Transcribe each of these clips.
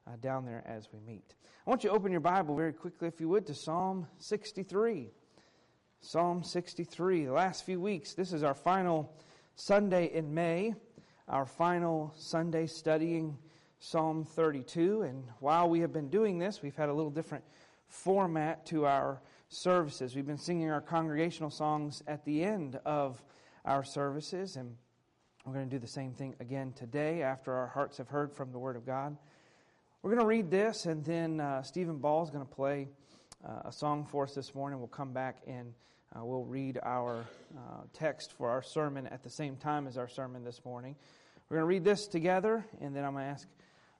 down there as we meet. I want you to open your Bible very quickly, if you would, to Psalm 63. Psalm 63. The last few weeks, this is our final Sunday in May, our final Sunday studying Psalm 32. And while we have been doing this, we've had a little different format to our services. We've been singing our congregational songs at the end of our services, and we're going to do the same thing again today after our hearts have heard from the Word of God. We're going to read this, and then Stephen Ball is going to play a song for us this morning. We'll come back and we'll read our text for our sermon at the same time as our sermon this morning. We're going to read this together, and then I'm going to ask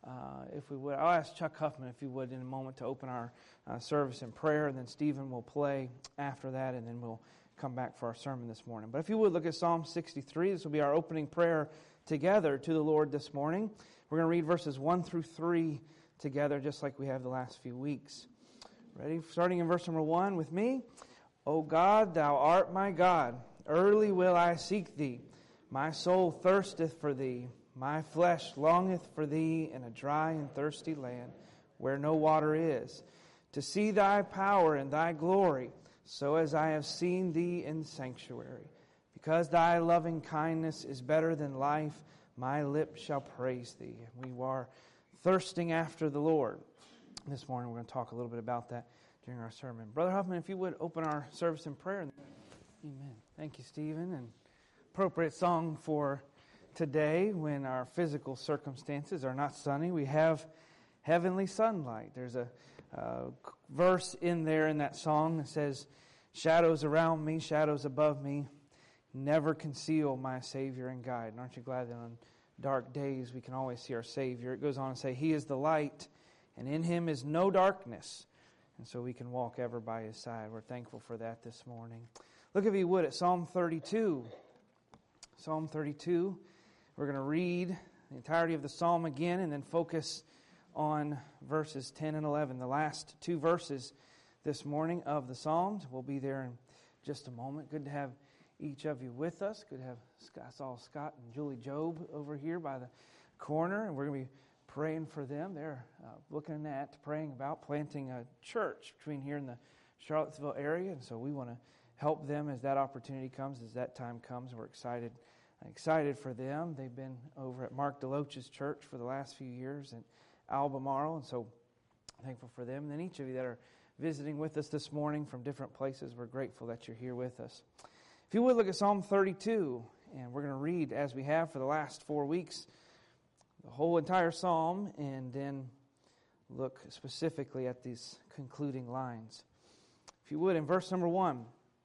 I'll ask Chuck Huffman, if you would, in a moment to open our service in prayer, and then Stephen will play after that, and then we'll come back for our sermon this morning. But if you would, look at Psalm 63. This will be our opening prayer together to the Lord this morning. We're going to read verses 1 through 3 together, just like we have the last few weeks. Ready? Starting in verse number 1 with me. O God, Thou art my God. Early will I seek Thee. My soul thirsteth for Thee. My flesh longeth for Thee in a dry and thirsty land, where no water is, to see Thy power and Thy glory, so as I have seen Thee in sanctuary. Because Thy loving kindness is better than life, my lips shall praise Thee. We are thirsting after the Lord. This morning we're going to talk a little bit about that during our sermon. Brother Huffman, if you would open our service in prayer. Amen. Thank you, Stephen. And appropriate song for today when our physical circumstances are not sunny. We have heavenly sunlight. There's a verse in there in that song that says, shadows around me, shadows above me, never conceal my Savior and guide. And aren't you glad that on dark days we can always see our Savior? It goes on to say, He is the light, and in Him is no darkness. And so we can walk ever by His side. We're thankful for that this morning. Look, if you would, at Psalm 32. Psalm 32. We're going to read the entirety of the psalm again and then focus on verses 10 and 11. The last two verses this morning of the Psalms. We'll be there in just a moment. Good to have each of you with us. Good to have I saw Scott and Julie Job over here by the corner, and we're going to be praying for them. They're praying about planting a church between here and the Charlottesville area, and so we want to help them as that opportunity comes, as that time comes. We're excited for them. They've been over at Mark DeLoach's church for the last few years in Albemarle, and so thankful for them. And then each of you that are visiting with us this morning from different places, we're grateful that you're here with us. If you would, look at Psalm 32, and we're going to read, as we have for the last 4 weeks, the whole entire psalm, and then look specifically at these concluding lines. If you would, in verse number 1,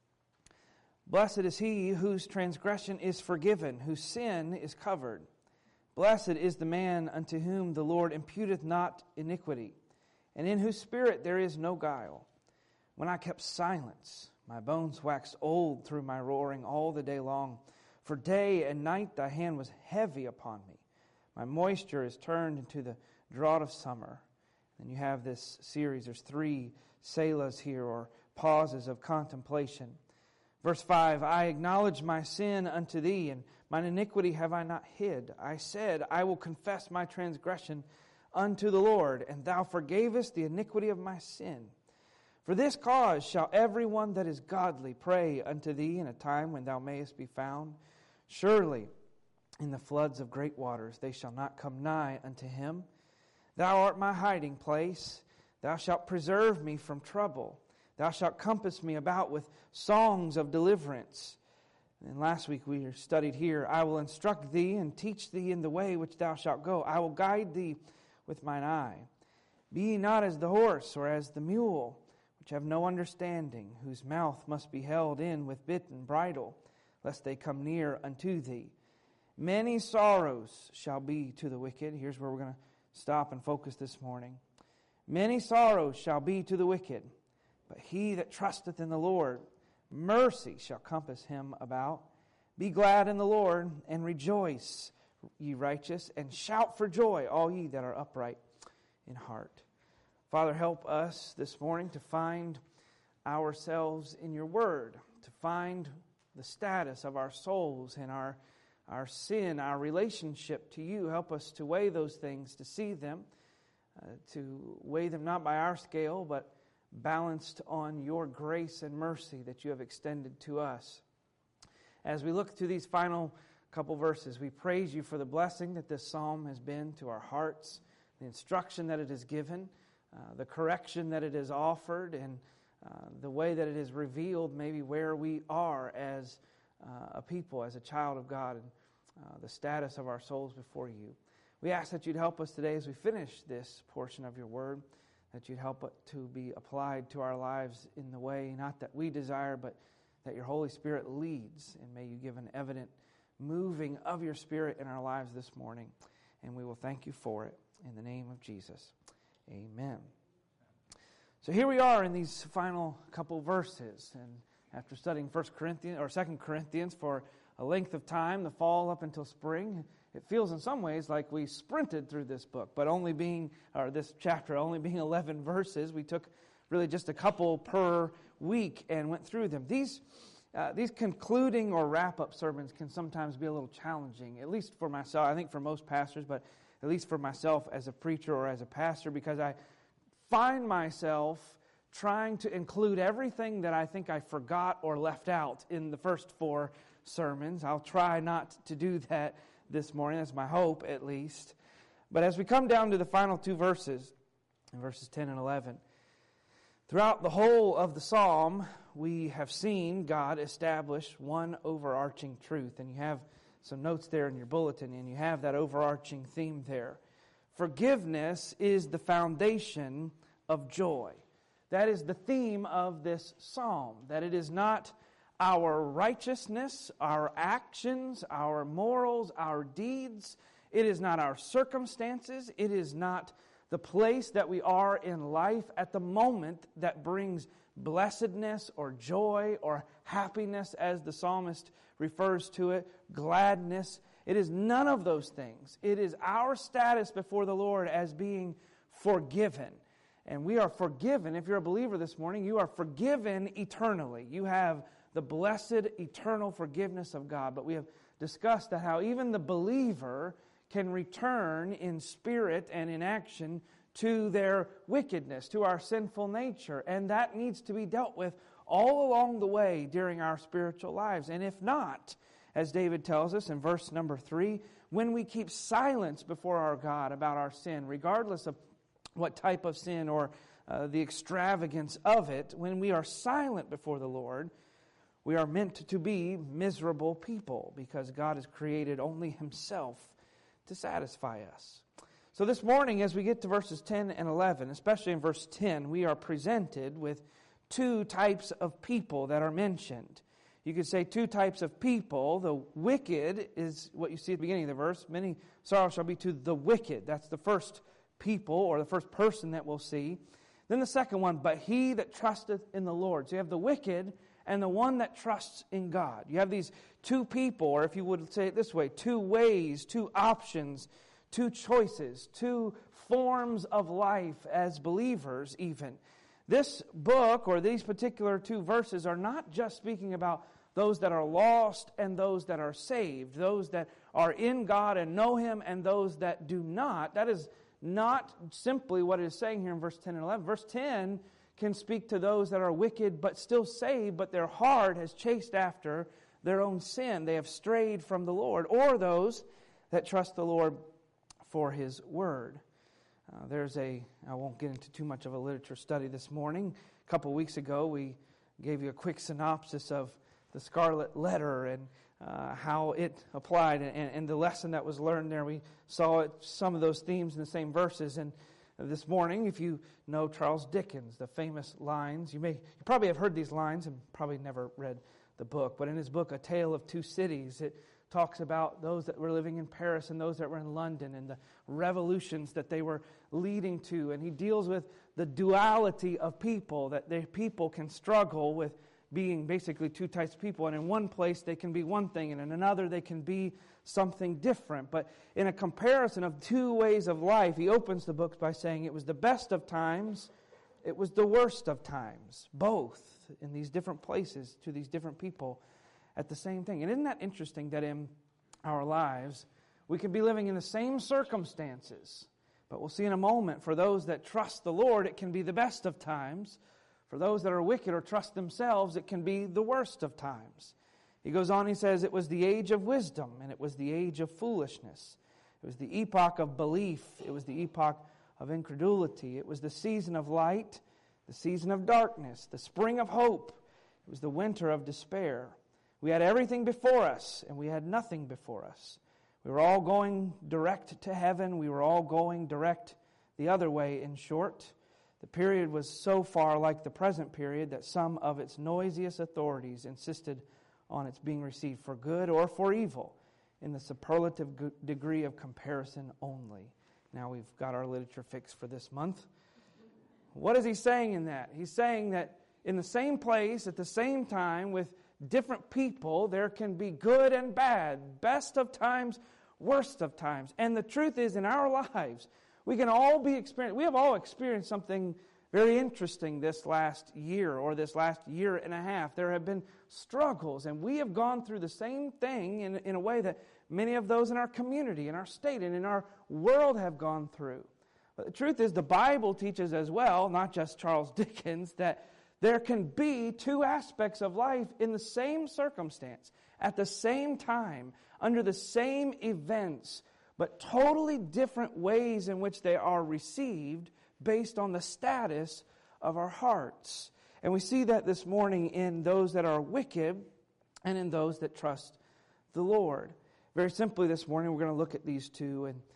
Blessed is he whose transgression is forgiven, whose sin is covered. Blessed is the man unto whom the Lord imputeth not iniquity, and in whose spirit there is no guile. When I kept silence, my bones waxed old through my roaring all the day long. For day and night thy hand was heavy upon me. My moisture is turned into the drought of summer. And you have this series. There's 3 selahs here, or pauses of contemplation. Verse 5, I acknowledge my sin unto Thee, and mine iniquity have I not hid. I said, I will confess my transgression unto the Lord, and Thou forgavest the iniquity of my sin. For this cause shall every one that is godly pray unto Thee in a time when Thou mayest be found. Surely in the floods of great waters they shall not come nigh unto him. Thou art my hiding place. Thou shalt preserve me from trouble. Thou shalt compass me about with songs of deliverance. And last week we studied here, I will instruct thee and teach thee in the way which thou shalt go. I will guide thee with mine eye. Be ye not as the horse or as the mule, which have no understanding, whose mouth must be held in with bit and bridle, lest they come near unto thee. Many sorrows shall be to the wicked. Here's where we're going to stop and focus this morning. Many sorrows shall be to the wicked, but he that trusteth in the Lord, mercy shall compass him about. Be glad in the Lord, and rejoice, ye righteous, and shout for joy, all ye that are upright in heart. Father, help us this morning to find ourselves in your word, to find the status of our souls and our sin, our relationship to you. Help us to weigh those things, to see them, to weigh them not by our scale, but balanced on your grace and mercy that you have extended to us. As we look through these final couple verses, we praise you for the blessing that this psalm has been to our hearts, the instruction that it has given, the correction that it has offered, and the way that it has revealed maybe where we are as a people, as a child of God, and the status of our souls before you. We ask that you'd help us today as we finish this portion of your word, that you'd help it to be applied to our lives in the way, not that we desire, but that your Holy Spirit leads, and may you give an evident moving of your Spirit in our lives this morning, and we will thank you for it in the name of Jesus. Amen. So here we are in these final couple verses, and after studying 1 Corinthians or 2 Corinthians for a length of time, the fall up until spring, it feels in some ways like we sprinted through this book, but this chapter only being 11 verses, we took really just a couple per week and went through them. These concluding or wrap-up sermons can sometimes be a little challenging, at least for myself, I think for most pastors, but at least for myself as a preacher or as a pastor, because I find myself trying to include everything that I think I forgot or left out in the first 4 sermons. I'll try not to do that this morning. That's my hope, at least. But as we come down to the final 2 verses, in verses 10 and 11, throughout the whole of the psalm, we have seen God establish one overarching truth. And you have some notes there in your bulletin, and you have that overarching theme there. Forgiveness is the foundation of joy. That is the theme of this psalm, that it is not our righteousness, our actions, our morals, our deeds. It is not our circumstances. It is not the place that we are in life at the moment that brings blessedness or joy or happiness, as the psalmist refers to it, gladness. It is none of those things. It is our status before the Lord as being forgiven. And we are forgiven. If you're a believer this morning, you are forgiven eternally. You have the blessed eternal forgiveness of God. But we have discussed that how even the believer can return in spirit and in action to their wickedness, to our sinful nature. And that needs to be dealt with all along the way during our spiritual lives. And if not, as David tells us in verse number 3, when we keep silence before our God about our sin, regardless of what type of sin or the extravagance of it, when we are silent before the Lord, we are meant to be miserable people, because God has created only Himself to satisfy us. So this morning, as we get to verses 10 and 11, especially in verse 10, we are presented with 2 types of people that are mentioned. You could say 2 types of people. The wicked is what you see at the beginning of the verse. Many sorrows shall be to the wicked. That's the first people, or the first person that we'll see. Then the second one, but he that trusteth in the Lord. So you have the wicked and the one that trusts in God. You have these 2 people, or if you would say it this way, 2 ways, 2 options, 2 choices, 2 forms of life as believers even. This book, or these particular 2 verses, are not just speaking about those that are lost and those that are saved, those that are in God and know Him and those that do not. That is not simply what it is saying here in verse 10 and 11. Verse 10 can speak to those that are wicked but still saved, but their heart has chased after their own sin. They have strayed from the Lord. Or those that trust the Lord for His Word. I won't get into too much of a literature study this morning. A couple weeks ago, we gave you a quick synopsis of the Scarlet Letter and how it applied and the lesson that was learned there. We saw some of those themes in the same verses. And this morning, if you know Charles Dickens, the famous lines, you probably have heard these lines and probably never read the book. But in his book, A Tale of Two Cities, it talks about those that were living in Paris and those that were in London and the revolutions that they were leading to. And he deals with the duality of people, that people can struggle with being basically 2 types of people. And in one place they can be one thing, and in another they can be something different. But in a comparison of 2 ways of life, he opens the book by saying it was the best of times, it was the worst of times, both in these different places to these different people at the same thing. And isn't that interesting that in our lives we can be living in the same circumstances, But we'll see in a moment, for those that trust the Lord, it can be the best of times. For those that are wicked or trust themselves, it can be the worst of times. He goes on, he says, it was the age of wisdom, and it was the age of foolishness. It was the epoch of belief. It was the epoch of incredulity. It was the season of light, the season of darkness, the spring of hope. It was the winter of despair. We had everything before us, and we had nothing before us. We were all going direct to heaven. We were all going direct the other way, in short. The period was so far like the present period that some of its noisiest authorities insisted on its being received for good or for evil in the superlative degree of comparison only. Now we've got our literature fixed for this month. What is he saying in that? He's saying that in the same place, at the same time, with different people, there can be good and bad, best of times, worst of times. And the truth is, in our lives, we have all experienced something very interesting this last year or this last year and a half. There have been struggles, and we have gone through the same thing in a way that many of those in our community, in our state, and in our world have gone through. But the truth is, the Bible teaches as well, not just Charles Dickens, that there can be two aspects of life in the same circumstance, at the same time, under the same events, but totally different ways in which they are received based on the status of our hearts. And we see that this morning in those that are wicked and in those that trust the Lord. Very simply this morning, we're going to look at these two and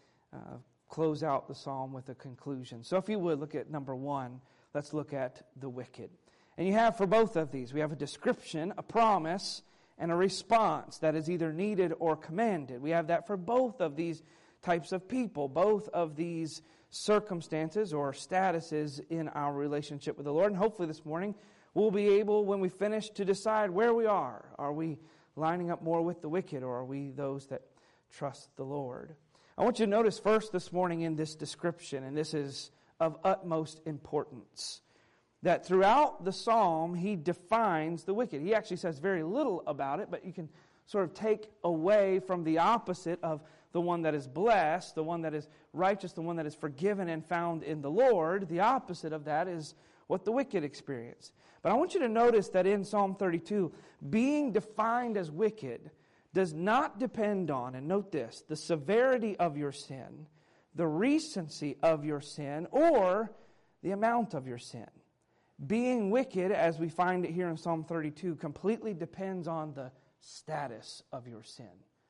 close out the psalm with a conclusion. So if you would, look at number 1. Let's look at the wicked. And you have for both of these, we have a description, a promise, and a response that is either needed or commanded. We have that for both of these types of people, both of these circumstances or statuses in our relationship with the Lord. And hopefully this morning we'll be able, when we finish, to decide where we are. Are we lining up more with the wicked, or are we those that trust the Lord? I want you to notice first this morning in this description, and this is of utmost importance, that throughout the psalm, he defines the wicked. He actually says very little about it, but you can sort of take away from the opposite of the one that is blessed, the one that is righteous, the one that is forgiven and found in the Lord. The opposite of that is what the wicked experience. But I want you to notice that in Psalm 32, being defined as wicked does not depend on, and note this, the severity of your sin, the recency of your sin, or the amount of your sin. Being wicked, as we find it here in Psalm 32, completely depends on the status of your sin.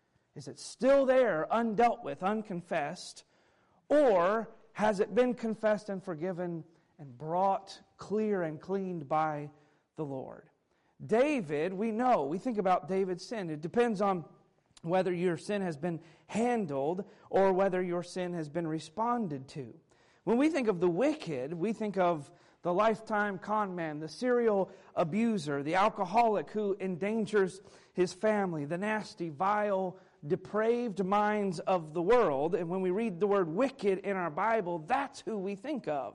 Is it still there, undealt with, unconfessed, or has it been confessed and forgiven and brought clear and cleaned by the Lord? David, we think about David's sin. It depends on whether your sin has been handled or whether your sin has been responded to. When we think of the wicked, we think of the lifetime con man, the serial abuser, the alcoholic who endangers his family, the nasty, vile, depraved minds of the world. And when we read the word wicked in our Bible, that's who we think of.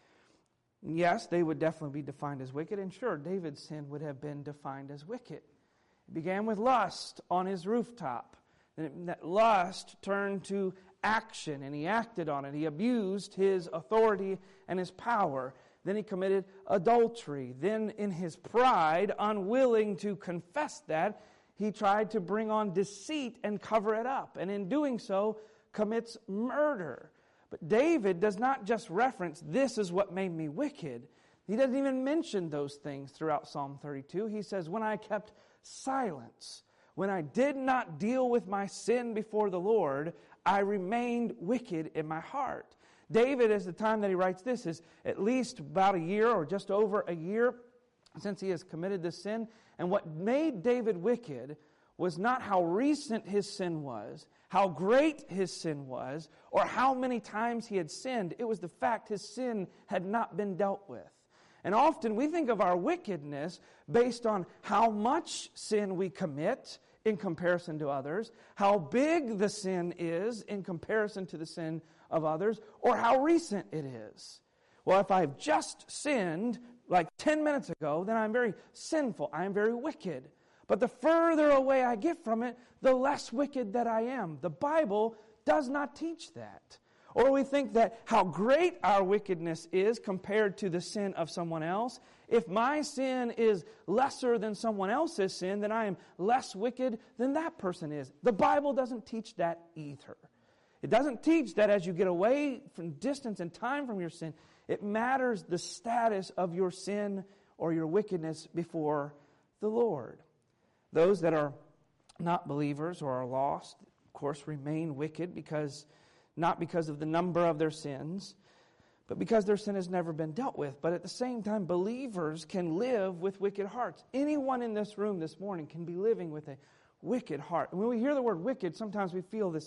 Yes, they would definitely be defined as wicked, and sure, David's sin would have been defined as wicked. It began with lust on his rooftop. Then that lust turned to action, and he acted on it. He abused his authority and his power. Then he committed adultery. Then in his pride, unwilling to confess that, he tried to bring on deceit and cover it up. And in doing so, commits murder. But David does not just reference, this is what made me wicked. He doesn't even mention those things throughout Psalm 32. He says, when I kept silence, when I did not deal with my sin before the Lord, I remained wicked in my heart. David, at the time that he writes this, is at least about a year or just over a year since he has committed this sin. And what made David wicked was not how recent his sin was, how great his sin was, or how many times he had sinned. It was the fact his sin had not been dealt with. And often we think of our wickedness based on how much sin we commit in comparison to others, how big the sin is in comparison to the sin of others, or how recent it is. Well, if I've just sinned like 10 minutes ago, then I'm very sinful. I am very wicked. But the further away I get from it, the less wicked that I am. The Bible does not teach that. Or we think that how great our wickedness is compared to the sin of someone else. If my sin is lesser than someone else's sin, then I am less wicked than that person is. The Bible doesn't teach that either. It doesn't teach that as you get away from distance and time from your sin, it matters the status of your sin or your wickedness before the Lord. Those that are not believers or are lost, of course, remain wicked not because of the number of their sins, but because their sin has never been dealt with. But at the same time, believers can live with wicked hearts. Anyone in this room this morning can be living with a wicked heart. And when we hear the word wicked, sometimes we feel this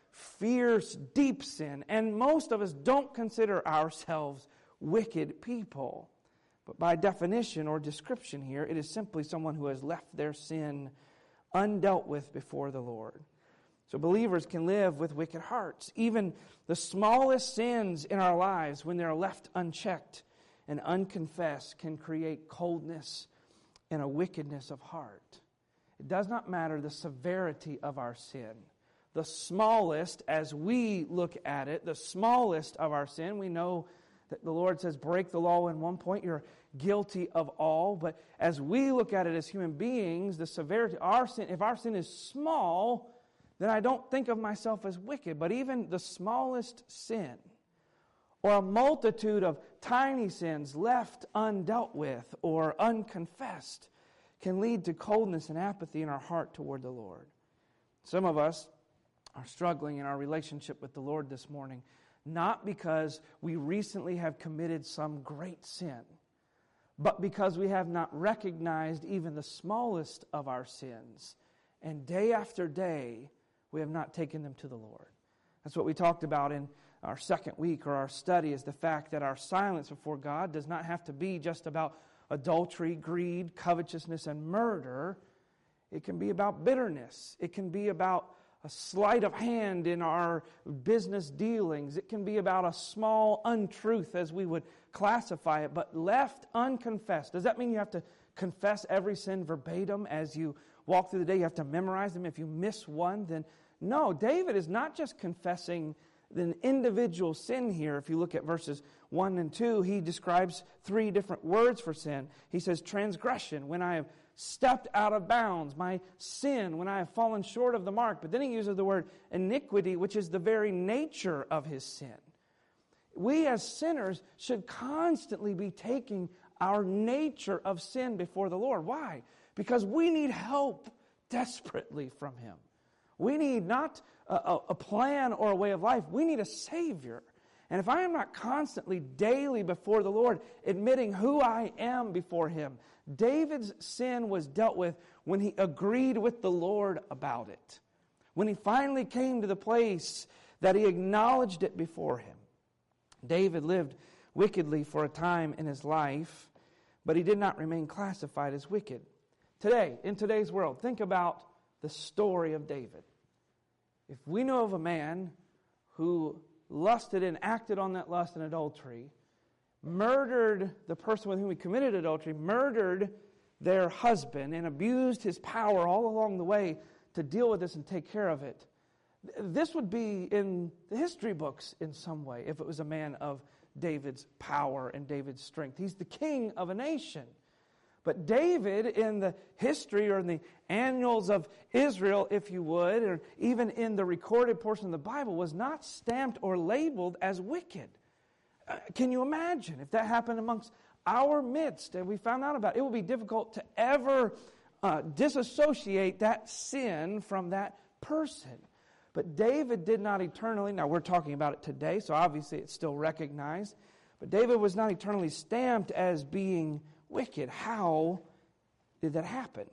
fierce, deep sin. And most of us don't consider ourselves wicked people. But by definition or description here, it is simply someone who has left their sin undealt with before the Lord. So believers can live with wicked hearts. Even the smallest sins in our lives, when they're left unchecked and unconfessed, can create coldness and a wickedness of heart. It does not matter the severity of our sin. The smallest, as we look at it, the smallest of our sin, we know that the Lord says, break the law in one point, you're guilty of all. But as we look at it as human beings, the severity of our sin, if our sin is small, then I don't think of myself as wicked. But even the smallest sin, or a multitude of tiny sins left undealt with or unconfessed, can lead to coldness and apathy in our heart toward the Lord. Some of us are struggling in our relationship with the Lord this morning, not because we recently have committed some great sin, but because we have not recognized even the smallest of our sins. And day after day, we have not taken them to the Lord. That's what we talked about in our second week or our study, is the fact that our silence before God does not have to be just about adultery, greed, covetousness, and murder. It can be about bitterness. It can be about a sleight of hand in our business dealings. It can be about a small untruth, as we would classify it, but left unconfessed. Does that mean you have to confess every sin verbatim as you walk through the day? You have to memorize them. If you miss one, then no. David is not just confessing an individual sin here. If you look at verses 1 and 2, he describes 3 different words for sin. He says transgression, when I have stepped out of bounds, my sin, when I have fallen short of the mark. But then he uses the word iniquity, which is the very nature of his sin. We as sinners should constantly be taking our nature of sin before the Lord. Why? Because we need help desperately from Him. We need not a plan or a way of life. We need a Savior. And if I am not constantly, daily before the Lord, admitting who I am before Him, David's sin was dealt with when he agreed with the Lord about it. When he finally came to the place that he acknowledged it before Him. David lived wickedly for a time in his life, but he did not remain classified as wicked. Today, in today's world, think about the story of David. If we know of a man who lusted and acted on that lust in adultery, murdered the person with whom he committed adultery, murdered their husband, and abused his power all along the way to deal with this and take care of it, this would be in the history books in some way if it was a man of David's power and David's strength. He's the king of a nation. But David, in the history or in the annals of Israel, if you would, or even in the recorded portion of the Bible, was not stamped or labeled as wicked. Can you imagine if that happened amongst our midst and we found out about it? It would be difficult to ever disassociate that sin from that person. But David did not eternally, now we're talking about it today, so obviously it's still recognized, but David was not eternally stamped as being wicked. How did that happen?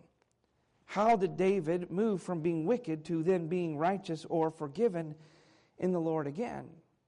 How did David move from being wicked to then being righteous or forgiven in the Lord again?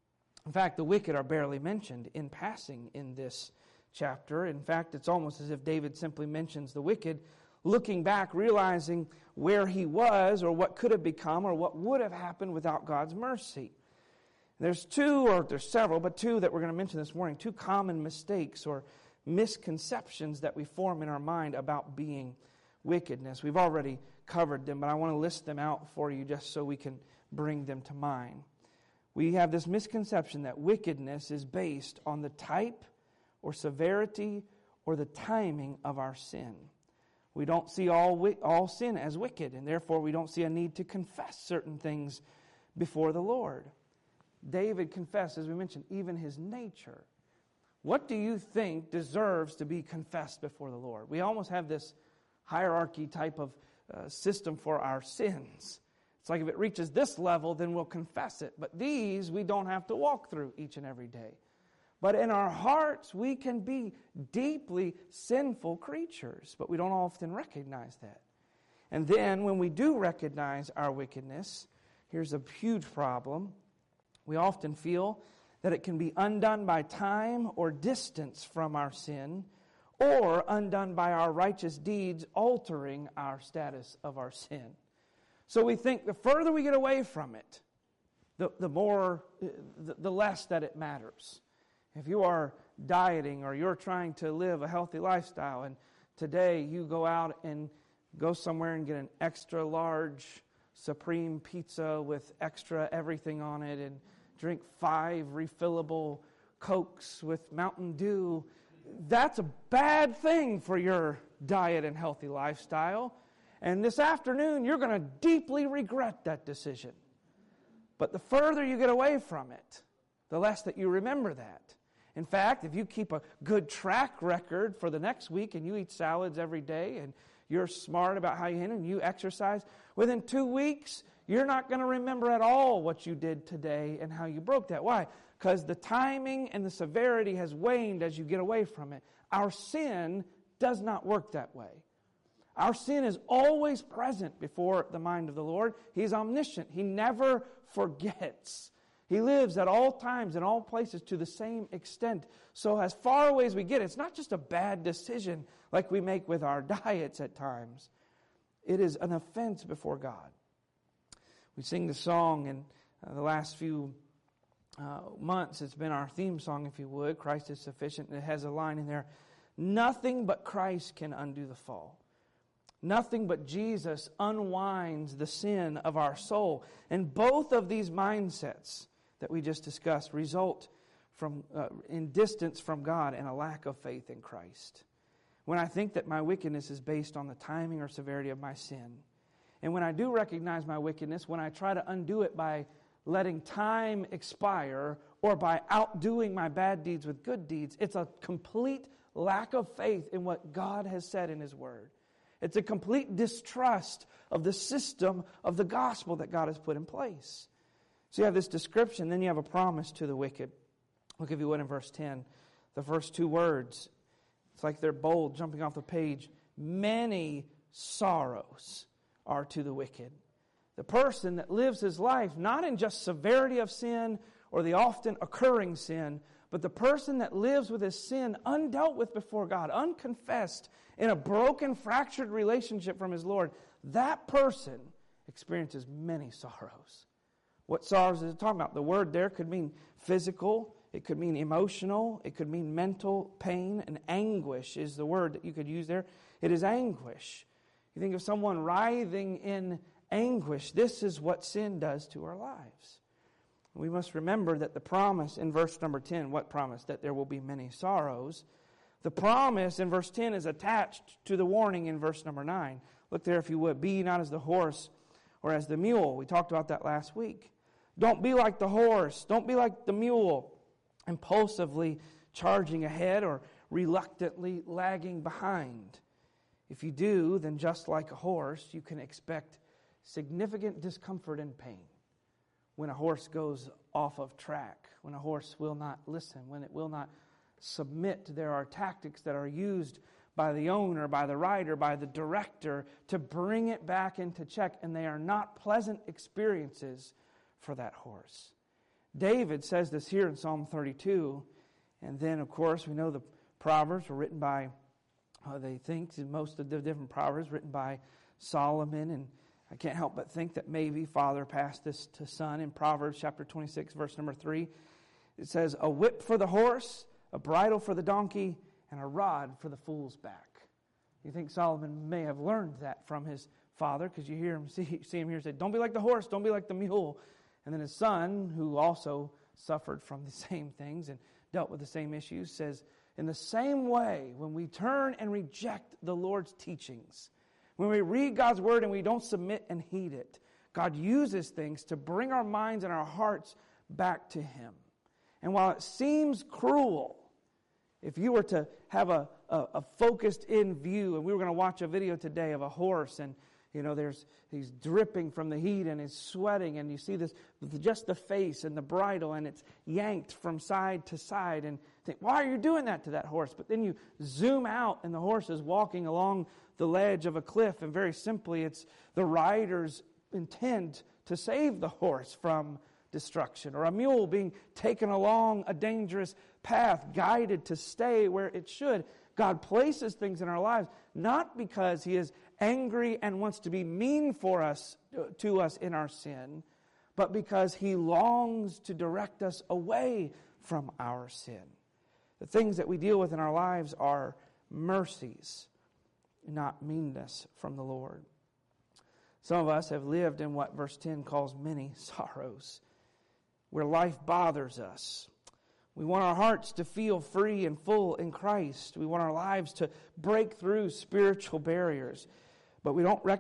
In fact, the wicked are barely mentioned in passing in this chapter. In fact, it's almost as if David simply mentions the wicked, looking back, realizing where he was or what could have become or what would have happened without God's mercy. There's several, but two that we're going to mention this morning, 2 common mistakes or misconceptions that we form in our mind about being wickedness. We've already covered them, but I want to list them out for you just so we can bring them to mind. We have this misconception that wickedness is based on the type or severity or the timing of our sin. We don't see all sin as wicked, and therefore we don't see a need to confess certain things before the Lord. David confessed, as we mentioned, even his nature. What do you think deserves to be confessed before the Lord? We almost have this hierarchy type of system for our sins. It's like if it reaches this level, then we'll confess it. But these we don't have to walk through each and every day. But in our hearts, we can be deeply sinful creatures, but we don't often recognize that. And then when we do recognize our wickedness, here's a huge problem. We often feel that it can be undone by time or distance from our sin, or undone by our righteous deeds altering our status of our sin. So we think the further we get away from it, the less that it matters. If you are dieting or you're trying to live a healthy lifestyle, and today you go out and go somewhere and get an extra large supreme pizza with extra everything on it and drink 5 refillable Cokes with Mountain Dew, that's a bad thing for your diet and healthy lifestyle. And this afternoon, you're going to deeply regret that decision. But the further you get away from it, the less that you remember that. In fact, if you keep a good track record for the next week and you eat salads every day and you're smart about how you eat and you exercise, within 2 weeks, you're not going to remember at all what you did today and how you broke that. Why? Because the timing and the severity has waned as you get away from it. Our sin does not work that way. Our sin is always present before the mind of the Lord. He's omniscient. He never forgets. He lives at all times and all places to the same extent. So as far away as we get, it's not just a bad decision like we make with our diets at times. It is an offense before God. We sing the song in the last few months. It's been our theme song, if you would. Christ is sufficient. And it has a line in there. Nothing but Christ can undo the fall. Nothing but Jesus unwinds the sin of our soul. And both of these mindsets that we just discussed result from in distance from God and a lack of faith in Christ. When I think that my wickedness is based on the timing or severity of my sin, and when I do recognize my wickedness, when I try to undo it by letting time expire or by outdoing my bad deeds with good deeds, it's a complete lack of faith in what God has said in His Word. It's a complete distrust of the system of the gospel that God has put in place. So you have this description, then you have a promise to the wicked. Look, if you would, in verse 10, the first 2 words. It's like they're bold, jumping off the page. Many sorrows are to the wicked. The person that lives his life not in just severity of sin or the often occurring sin, but the person that lives with his sin undealt with before God, unconfessed, in a broken, fractured relationship from his Lord, that person experiences many sorrows. What sorrows is it talking about? The word there could mean physical, it could mean emotional, it could mean mental pain, and anguish is the word that you could use there. It is anguish. You think of someone writhing in anguish. This is what sin does to our lives. We must remember that the promise in verse number 10, what promise? That there will be many sorrows. The promise in verse 10 is attached to the warning in verse number 9. Look there if you would. Be ye not as the horse or as the mule. We talked about that last week. Don't be like the horse. Don't be like the mule, impulsively charging ahead or reluctantly lagging behind. If you do, then just like a horse, you can expect significant discomfort and pain. When a horse goes off of track, when a horse will not listen, when it will not submit, there are tactics that are used by the owner, by the rider, by the director to bring it back into check, and they are not pleasant experiences for that horse. David says this here in Psalm 32, and then, of course, we know the Proverbs were written by, they think, most of the different Proverbs written by Solomon, and I can't help but think that maybe Father passed this to Son in Proverbs chapter 26, verse number 3. It says, a whip for the horse, a bridle for the donkey, and a rod for the fool's back. You think Solomon may have learned that from his father, because you hear him, see him here say, don't be like the horse, don't be like the mule. And then his son, who also suffered from the same things and dealt with the same issues, says, in the same way, when we turn and reject the Lord's teachings, when we read God's word and we don't submit and heed it, God uses things to bring our minds and our hearts back to Him. And while it seems cruel, if you were to have a focused in view, and we were going to watch a video today of a horse, and he's dripping from the heat and he's sweating, and you see this, just the face and the bridle, and it's yanked from side to side, and think, why are you doing that to that horse? But then you zoom out, and the horse is walking along the ledge of a cliff, and very simply, it's the rider's intent to save the horse from destruction, or a mule being taken along a dangerous path, guided to stay where it should. God places things in our lives not because He is angry and wants to be mean to us in our sin, but because He longs to direct us away from our sin. The things that we deal with in our lives are mercies, not meanness from the Lord. Some of us have lived in what verse 10 calls many sorrows, where life bothers us. We want our hearts to feel free and full in Christ. We want our lives to break through spiritual barriers. But we don't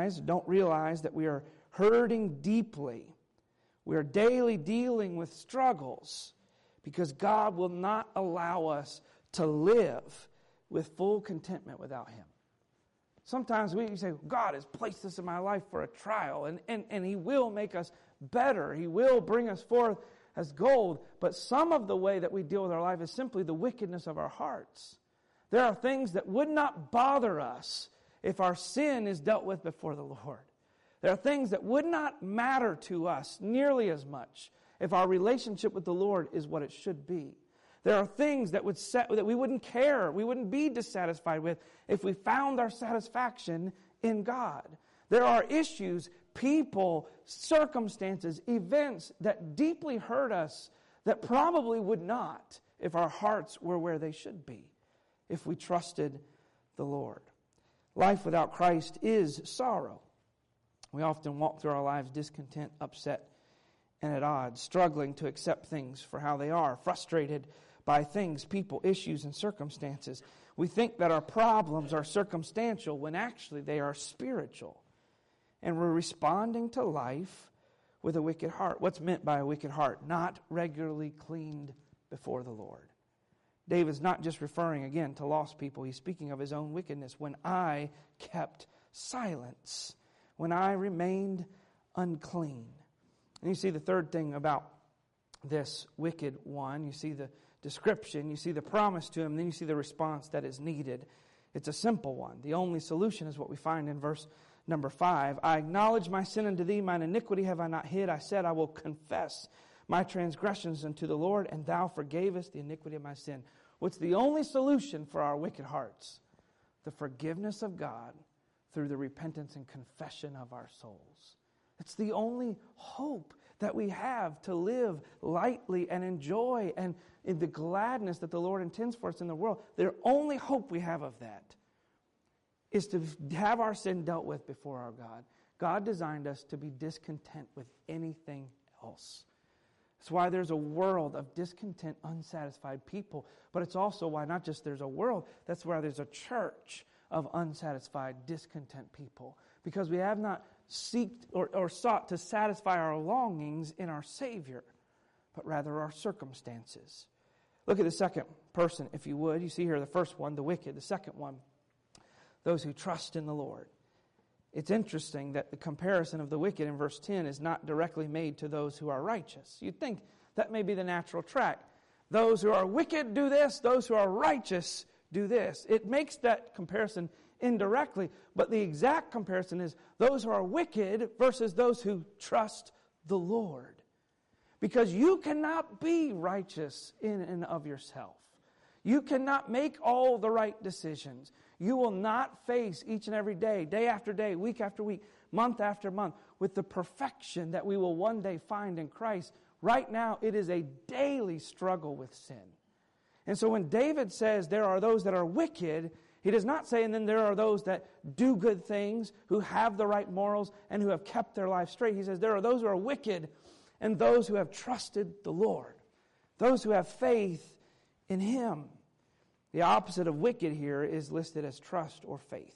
realize that we are hurting deeply. We are daily dealing with struggles because God will not allow us to live with full contentment without Him. Sometimes we say, God has placed this in my life for a trial, and He will make us better. He will bring us forth as gold. But some of the way that we deal with our life is simply the wickedness of our hearts. There are things that would not bother us if our sin is dealt with before the Lord. There are things that would not matter to us nearly as much if our relationship with the Lord is what it should be. There are things that we wouldn't care, we wouldn't be dissatisfied with if we found our satisfaction in God. There are issues, people, circumstances, events that deeply hurt us that probably would not if our hearts were where they should be, if we trusted the Lord. Life without Christ is sorrow. We often walk through our lives discontent, upset, and at odds, struggling to accept things for how they are, frustrated by things, people, issues, and circumstances. We think that our problems are circumstantial when actually they are spiritual. And we're responding to life with a wicked heart. What's meant by a wicked heart? Not regularly cleaned before the Lord. David's not just referring again to lost people. He's speaking of his own wickedness. When I kept silence, when I remained unclean. And you see the third thing about this wicked one. You see the description, you see the promise to him, then you see the response that is needed. It's a simple one. The only solution is what we find in verse number 5. I acknowledge my sin unto thee, mine iniquity have I not hid. I said, I will confess my transgressions unto the Lord, and thou forgavest the iniquity of my sin. What's the only solution for our wicked hearts? The forgiveness of God through the repentance and confession of our souls. It's the only hope that we have to live lightly and enjoy and in the gladness that the Lord intends for us in the world. The only hope we have of that is to have our sin dealt with before our God. God designed us to be discontent with anything else. That's why there's a world of discontent, unsatisfied people. But it's also why not just there's a world, that's why there's a church of unsatisfied, discontent people. Because we have not sought to satisfy our longings in our Savior, but rather our circumstances. Look at the second person, if you would. You see here the first one, the wicked. The second one, those who trust in the Lord. It's interesting that the comparison of the wicked in verse 10 is not directly made to those who are righteous. You'd think that may be the natural track. Those who are wicked do this, those who are righteous do this. It makes that comparison indirectly, but the exact comparison is those who are wicked versus those who trust the Lord. Because you cannot be righteous in and of yourself. You cannot make all the right decisions. You will not face each and every day, day after day, week after week, month after month, with the perfection that we will one day find in Christ. Right now, it is a daily struggle with sin. And so when David says there are those that are wicked, he does not say, and then there are those that do good things, who have the right morals, and who have kept their life straight. He says there are those who are wicked, and those who have trusted the Lord, those who have faith in Him. The opposite of wicked here is listed as trust or faith.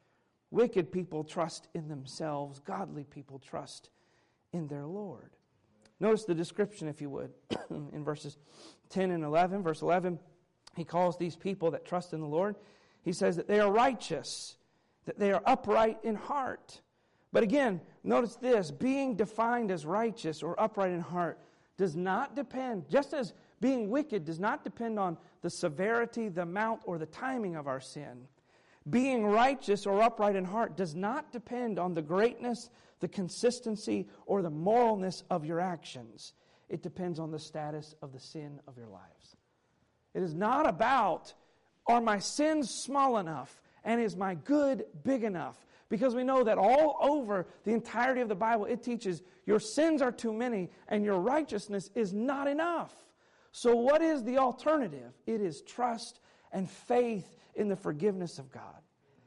Wicked people trust in themselves. Godly people trust in their Lord. Notice the description, if you would, in verses 10 and 11. Verse 11, he calls these people that trust in the Lord, he says that they are righteous, that they are upright in heart. But again, notice this, being defined as righteous or upright in heart does not depend, just as being wicked does not depend on the severity, the amount, or the timing of our sin. Being righteous or upright in heart does not depend on the greatness, the consistency, or the moralness of your actions. It depends on the status of the sin of your lives. It is not about, are my sins small enough and is my good big enough? Because we know that all over the entirety of the Bible, it teaches your sins are too many and your righteousness is not enough. So what is the alternative? It is trust and faith in the forgiveness of God.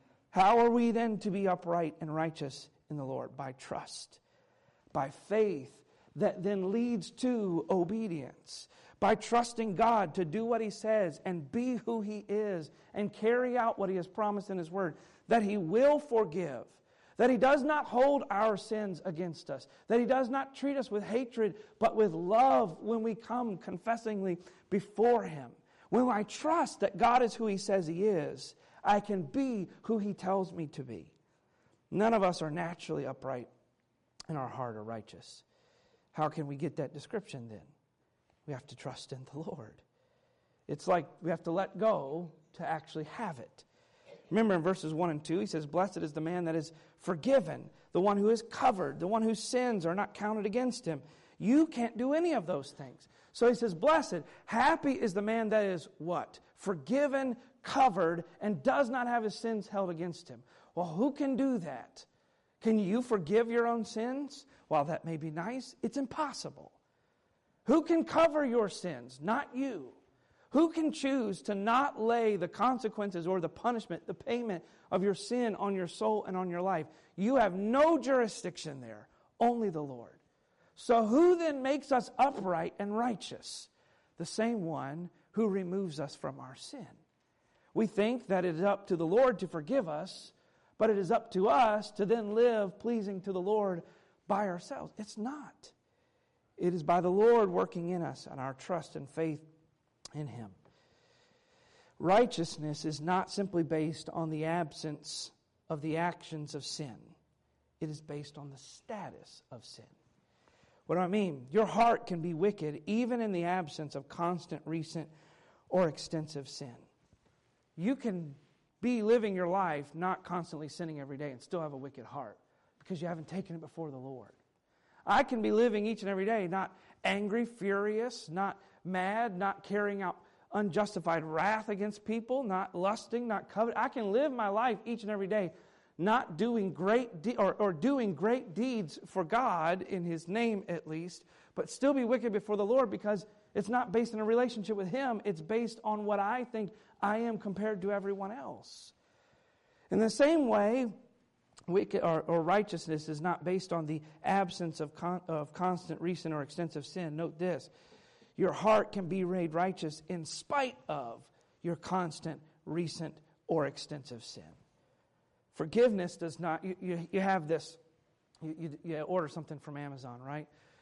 How are we then to be upright and righteous in the Lord? By trust, by faith that then leads to obedience, by trusting God to do what He says and be who He is and carry out what He has promised in His Word, that He will forgive, that He does not hold our sins against us, that He does not treat us with hatred but with love when we come confessingly before Him. When I trust that God is who He says He is, I can be who He tells me to be. None of us are naturally upright in our heart or righteous. How can we get that description then? We have to trust in the Lord. It's like we have to let go to actually have it. Remember in verses 1 and 2, he says, "Blessed is the man that is forgiven, the one who is covered, the one whose sins are not counted against him." You can't do any of those things. So he says, blessed, happy is the man that is what? Forgiven, covered, and does not have his sins held against him. Well, who can do that? Can you forgive your own sins? While that may be nice, it's impossible. Who can cover your sins? Not you. Who can choose to not lay the consequences or the punishment, the payment of your sin on your soul and on your life? You have no jurisdiction there, only the Lord. So who then makes us upright and righteous? The same one who removes us from our sin. We think that it is up to the Lord to forgive us, but it is up to us to then live pleasing to the Lord by ourselves. It's not. It is by the Lord working in us and our trust and faith in Him. Righteousness is not simply based on the absence of the actions of sin. It is based on the status of sin. What do I mean? Your heart can be wicked even in the absence of constant, recent, or extensive sin. You can be living your life not constantly sinning every day and still have a wicked heart because you haven't taken it before the Lord. I can be living each and every day not angry, furious, not mad, not carrying out unjustified wrath against people, not lusting, not coveting. I can live my life each and every day not doing doing great deeds for God, in His name at least, but still be wicked before the Lord because it's not based on a relationship with Him. It's based on what I think I am compared to everyone else. In the same way, wicked or righteousness is not based on the absence of constant, recent, or extensive sin. Note this. Your heart can be made righteous in spite of your constant, recent, or extensive sin. Forgiveness does not, you have this, you order something from Amazon, right?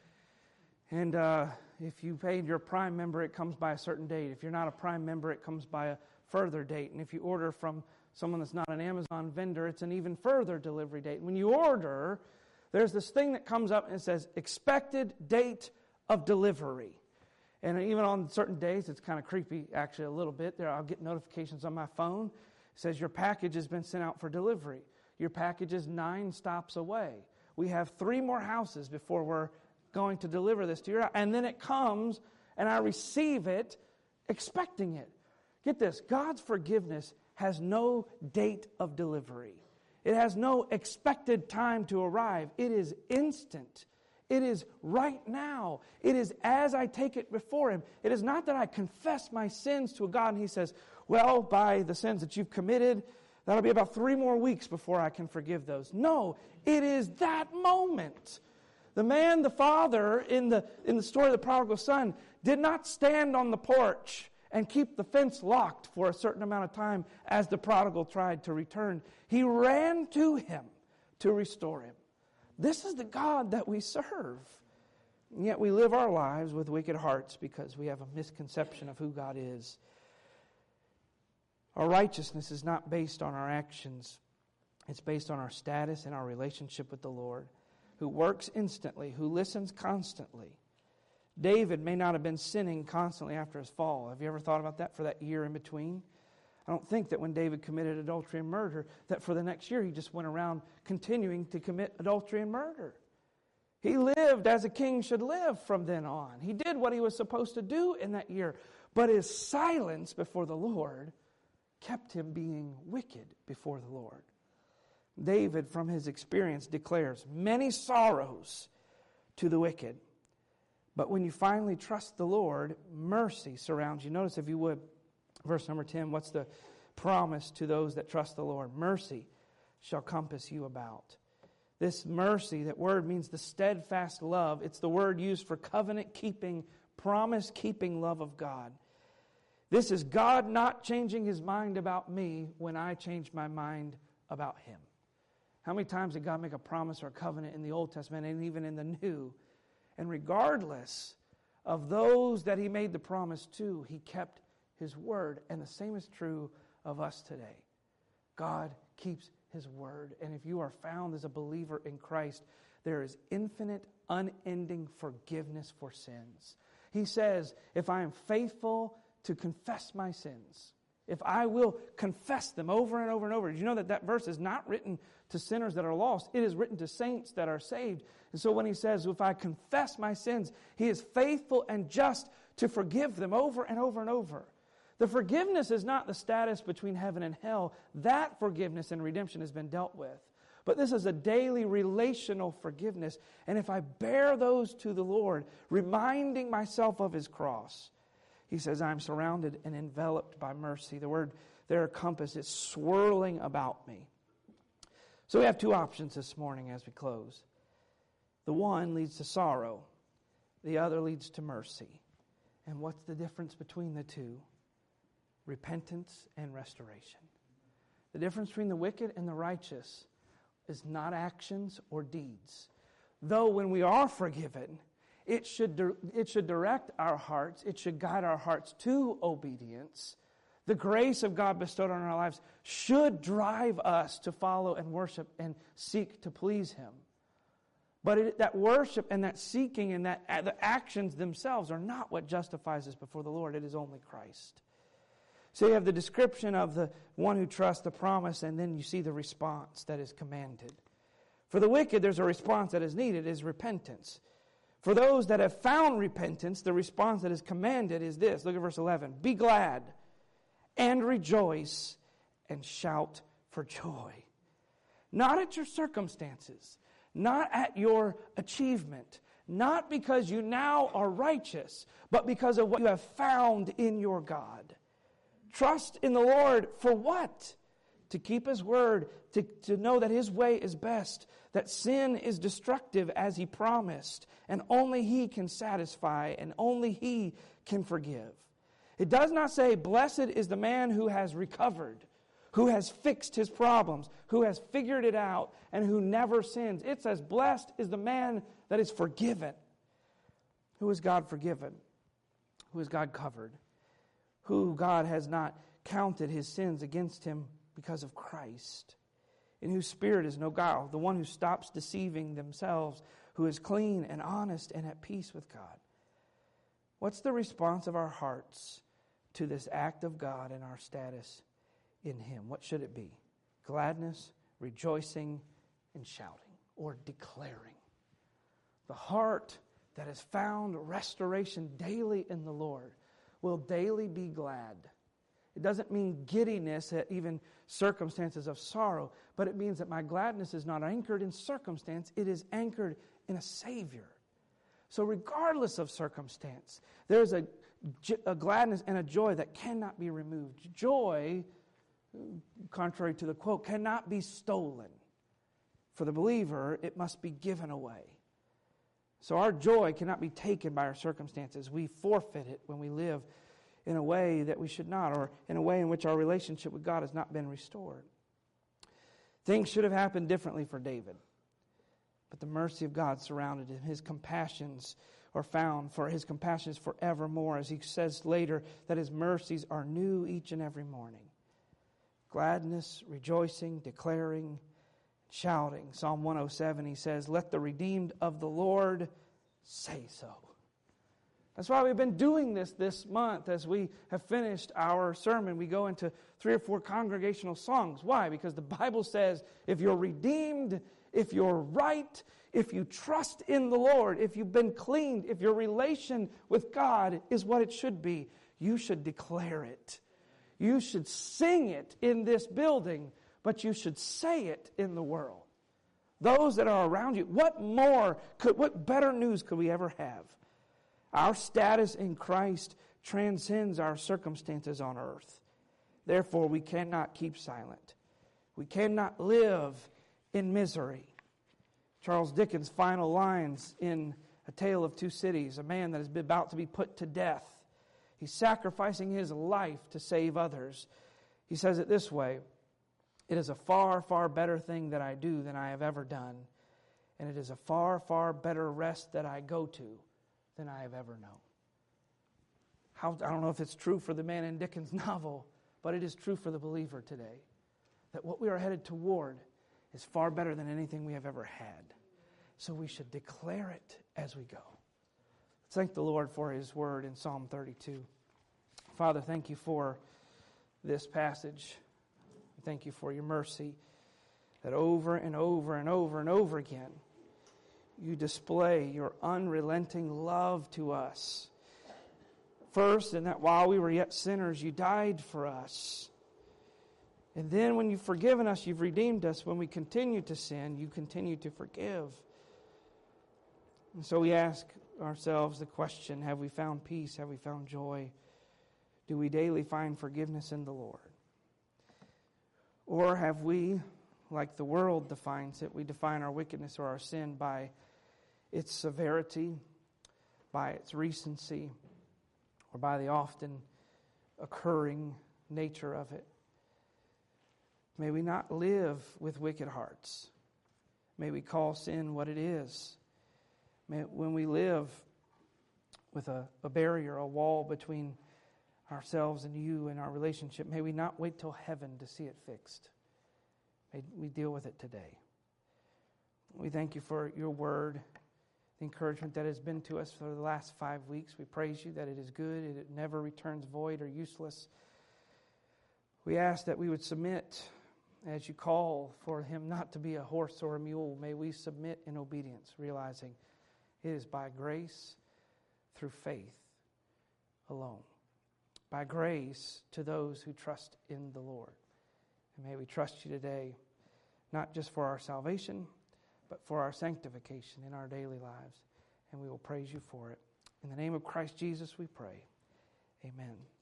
And if you paid your Prime member, it comes by a certain date. If you're not a Prime member, it comes by a further date. And if you order from someone that's not an Amazon vendor, it's an even further delivery date. When you order, there's this thing that comes up and it says, expected date of delivery. And even on certain days, it's kind of creepy, actually, a little bit. I'll get notifications on my phone. It says your package has been sent out for delivery. Your package is 9 stops away. We have 3 more houses before we're going to deliver this to your house. And then it comes, and I receive it, expecting it. Get this, God's forgiveness has no date of delivery. It has no expected time to arrive. It is instant. It is right now. It is as I take it before Him. It is not that I confess my sins to God and He says, well, by the sins that you've committed, that'll be about 3 more weeks before I can forgive those. No, it is that moment The father in the story of the prodigal son, did not stand on the porch and keep the fence locked for a certain amount of time as the prodigal tried to return. He ran to him to restore him. This is the God that we serve. And yet we live our lives with wicked hearts because we have a misconception of who God is. Our righteousness is not based on our actions. It's based on our status and our relationship with the Lord, who works instantly, who listens constantly. David may not have been sinning constantly after his fall. Have you ever thought about that for that year in between? I don't think that when David committed adultery and murder, that for the next year he just went around continuing to commit adultery and murder. He lived as a king should live from then on. He did what he was supposed to do in that year. But his silence before the Lord kept him being wicked before the Lord. David, from his experience, declares many sorrows to the wicked. But when you finally trust the Lord, mercy surrounds you. Notice, if you would, verse number 10, what's the promise to those that trust the Lord? Mercy shall compass you about. This mercy, that word means the steadfast love. It's the word used for covenant-keeping, promise-keeping love of God. This is God not changing His mind about me when I change my mind about Him. How many times did God make a promise or a covenant in the Old Testament and even in the New? And regardless of those that He made the promise to, He kept His word. And the same is true of us today. God keeps His word. And if you are found as a believer in Christ, there is infinite, unending forgiveness for sins. He says, if I am faithful to confess my sins, if I will confess them over and over and over. Did you know that that verse is not written to sinners that are lost? It is written to saints that are saved. And so when he says, if I confess my sins, He is faithful and just to forgive them over and over and over. The forgiveness is not the status between heaven and hell. That forgiveness and redemption has been dealt with. But this is a daily relational forgiveness. And if I bear those to the Lord, reminding myself of His cross, He says, I'm surrounded and enveloped by mercy. The word there, compass, is swirling about me. So we have two options this morning as we close. The one leads to sorrow. The other leads to mercy. And what's the difference between the two? Repentance and restoration. The difference between the wicked and the righteous is not actions or deeds. Though when we are forgiven, it should direct our hearts. It should guide our hearts to obedience. The grace of God bestowed on our lives should drive us to follow and worship and seek to please Him. But that worship and that seeking and the actions themselves are not what justifies us before the Lord. It is only Christ. So you have the description of the one who trusts the promise, and then you see the response that is commanded. For the wicked, there's a response that is needed, is repentance. For those that have found repentance, the response that is commanded is this. Look at verse 11. Be glad and rejoice and shout for joy. Not at your circumstances, not at your achievement, not because you now are righteous, but because of what you have found in your God. Trust in the Lord for what? To keep His word, to know that His way is best, that sin is destructive as He promised, and only He can satisfy, and only He can forgive. It does not say, blessed is the man who has recovered, who has fixed his problems, who has figured it out, and who never sins. It says, blessed is the man that is forgiven. Who is God forgiven? Who is God covered? Who God has not counted his sins against him because of Christ, in whose spirit is no guile, the one who stops deceiving themselves, who is clean and honest and at peace with God. What's the response of our hearts to this act of God and our status in Him? What should it be? Gladness, rejoicing, and shouting, or declaring. The heart that has found restoration daily in the Lord will daily be glad. It doesn't mean giddiness at even circumstances of sorrow, but it means that my gladness is not anchored in circumstance, it is anchored in a Savior. So regardless of circumstance, there's a gladness and a joy that cannot be removed. Joy, contrary to the quote, cannot be stolen. For the believer, it must be given away. So our joy cannot be taken by our circumstances. We forfeit it when we live in a way that we should not, or in a way in which our relationship with God has not been restored. Things should have happened differently for David, but the mercy of God surrounded him. His compassions are found, for his compassions forevermore, as he says later that his mercies are new each and every morning. Gladness, rejoicing, declaring, shouting. Psalm 107, he says, "Let the redeemed of the Lord say so." That's why we've been doing this month. As we have finished our sermon, we go into 3 or 4 congregational songs. Why? Because the Bible says if you're redeemed, if you're right, if you trust in the Lord, if you've been cleaned, if your relation with God is what it should be, you should declare it. You should sing it in this building, but you should say it in the world. Those that are around you, what better news could we ever have? Our status in Christ transcends our circumstances on earth. Therefore, we cannot keep silent. We cannot live in misery. Charles Dickens' final lines in A Tale of Two Cities, a man that is about to be put to death. He's sacrificing his life to save others. He says it this way: "It is a far, far better thing that I do than I have ever done, and it is a far, far better rest that I go to than I have ever known." I don't know if it's true for the man in Dickens' novel, but it is true for the believer today, that what we are headed toward is far better than anything we have ever had. So we should declare it as we go. Let's thank the Lord for His word in Psalm 32. Father, thank you for this passage. Thank you for your mercy that over and over and over and over again you display your unrelenting love to us. First, in that while we were yet sinners, you died for us. And then when you've forgiven us, you've redeemed us. When we continue to sin, you continue to forgive. And so we ask ourselves the question, have we found peace? Have we found joy? Do we daily find forgiveness in the Lord? Or have we, like the world defines it, we define our wickedness or our sin by its severity, by its recency, or by the often occurring nature of it? May we not live with wicked hearts. May we call sin what it is. When we live with a barrier, a wall between ourselves and you and our relationship, may we not wait till heaven to see it fixed. May we deal with it today. We thank you for your word, the encouragement that has been to us for the last 5 weeks. We praise you that it is good, it never returns void or useless. We ask that we would submit as you call for him not to be a horse or a mule. May we submit in obedience, realizing it is by grace through faith alone. By grace to those who trust in the Lord. And may we trust you today, not just for our salvation, but for our sanctification in our daily lives. And we will praise you for it. In the name of Christ Jesus we pray. Amen.